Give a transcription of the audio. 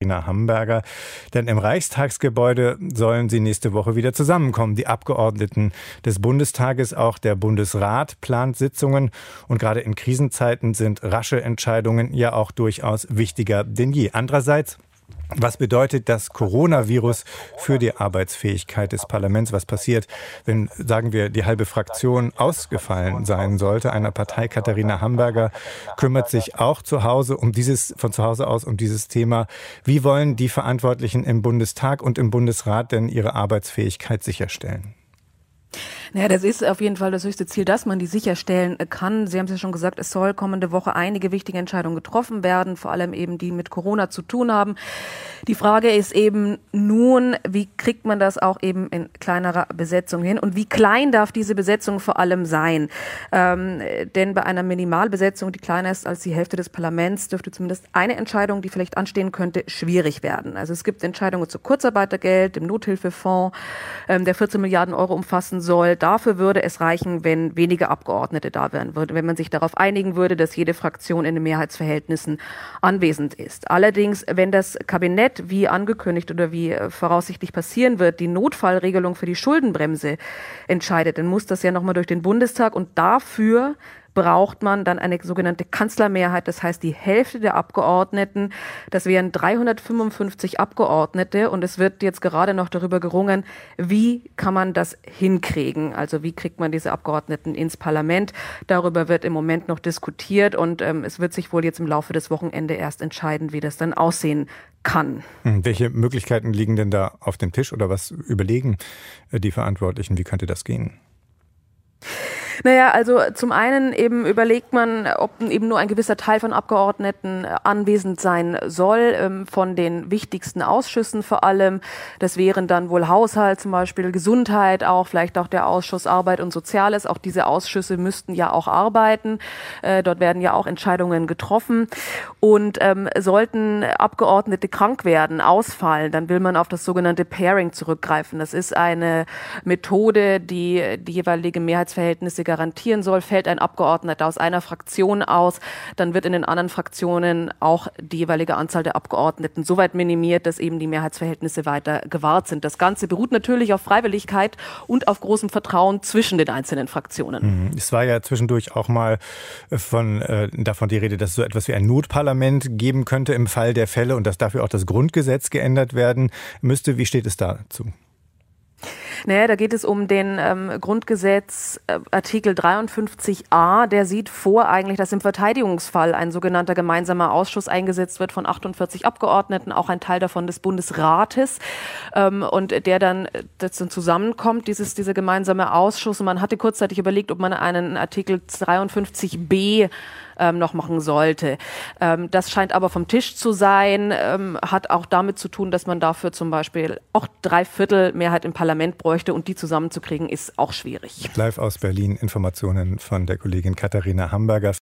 Katharina Hamburger. Denn im Reichstagsgebäude sollen sie nächste Woche wieder zusammenkommen. Die Abgeordneten des Bundestages, auch der Bundesrat plant Sitzungen. Und gerade in Krisenzeiten sind rasche Entscheidungen ja auch durchaus wichtiger denn je. Andererseits, was bedeutet das Coronavirus für die Arbeitsfähigkeit des Parlaments? Was passiert, wenn, sagen wir, die halbe Fraktion ausgefallen sein sollte? Einer Partei, Katharina Hamburger, kümmert sich auch von zu Hause aus um dieses Thema. Wie wollen die Verantwortlichen im Bundestag und im Bundesrat denn ihre Arbeitsfähigkeit sicherstellen? Naja, das ist auf jeden Fall das höchste Ziel, dass man die sicherstellen kann. Sie haben es ja schon gesagt, es soll kommende Woche einige wichtige Entscheidungen getroffen werden, vor allem eben die mit Corona zu tun haben. Die Frage ist eben nun, wie kriegt man das auch eben in kleinerer Besetzung hin und wie klein darf diese Besetzung vor allem sein? Denn bei einer Minimalbesetzung, die kleiner ist als die Hälfte des Parlaments, dürfte zumindest eine Entscheidung, die vielleicht anstehen könnte, schwierig werden. Also es gibt Entscheidungen zu Kurzarbeitergeld, dem Nothilfefonds, der 14 Milliarden Euro umfassen soll. Dafür würde es reichen, wenn weniger Abgeordnete da wären, wenn man sich darauf einigen würde, dass jede Fraktion in den Mehrheitsverhältnissen anwesend ist. Allerdings, wenn das Kabinett, wie angekündigt oder wie voraussichtlich passieren wird, die Notfallregelung für die Schuldenbremse entscheidet, dann muss das ja nochmal durch den Bundestag und dafür braucht man dann eine sogenannte Kanzlermehrheit, das heißt die Hälfte der Abgeordneten, das wären 355 Abgeordnete und es wird jetzt gerade noch darüber gerungen, wie kann man das hinkriegen, also wie kriegt man diese Abgeordneten ins Parlament, darüber wird im Moment noch diskutiert und es wird sich wohl jetzt im Laufe des Wochenendes erst entscheiden, wie das dann aussehen kann. Welche Möglichkeiten liegen denn da auf dem Tisch oder was überlegen die Verantwortlichen, wie könnte das gehen? Naja, also zum einen eben überlegt man, ob eben nur ein gewisser Teil von Abgeordneten anwesend sein soll, von den wichtigsten Ausschüssen vor allem. Das wären dann wohl Haushalt zum Beispiel, Gesundheit auch, vielleicht auch der Ausschuss Arbeit und Soziales. Auch diese Ausschüsse müssten ja auch arbeiten. Dort werden ja auch Entscheidungen getroffen. Und sollten Abgeordnete krank werden, ausfallen, dann will man auf das sogenannte Pairing zurückgreifen. Das ist eine Methode, die die jeweilige Mehrheitsverhältnisse garantieren soll. Fällt ein Abgeordneter aus einer Fraktion aus, dann wird in den anderen Fraktionen auch die jeweilige Anzahl der Abgeordneten so weit minimiert, dass eben die Mehrheitsverhältnisse weiter gewahrt sind. Das Ganze beruht natürlich auf Freiwilligkeit und auf großem Vertrauen zwischen den einzelnen Fraktionen. Es war ja zwischendurch auch mal davon die Rede, dass es so etwas wie ein Notparlament geben könnte im Fall der Fälle und dass dafür auch das Grundgesetz geändert werden müsste. Wie steht es dazu? Naja, da geht es um den Grundgesetz Artikel 53a, der sieht vor eigentlich, dass im Verteidigungsfall ein sogenannter gemeinsamer Ausschuss eingesetzt wird von 48 Abgeordneten, auch ein Teil davon des Bundesrates und der dann zusammenkommt, dieser gemeinsame Ausschuss. Und man hatte kurzzeitig überlegt, ob man einen Artikel 53b noch machen sollte. Das scheint aber vom Tisch zu sein, hat auch damit zu tun, dass man dafür zum Beispiel auch 3/4 Mehrheit im Parlament bräuchte und die zusammenzukriegen, ist auch schwierig. Live aus Berlin Informationen von der Kollegin Katharina Hamburger.